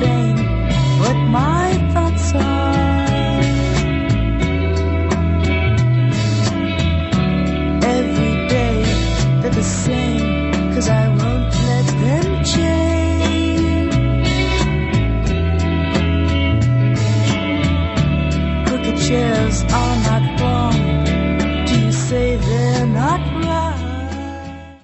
same, what my thoughts are. Every day they're the same, 'cause I won't let them change. Crooked chairs on